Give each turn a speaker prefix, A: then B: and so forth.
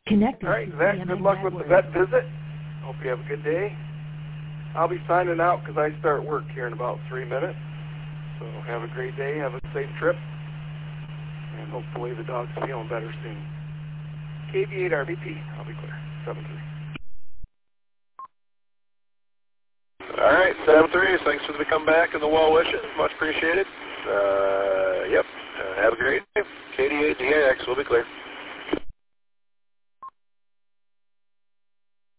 A: Connected.
B: All right, Zach, good luck with the vet visit. Hope you have a good day. I'll be signing out because I start work here in about 3 minutes. So have a great day, have a safe trip, and hopefully the dog's feeling better soon. KV8RVP, I'll be clear, 7-3.
C: All right, 7-3, thanks for the comeback and the well wishes, much appreciated. Yep, have a great day. KD8DX, we'll be clear.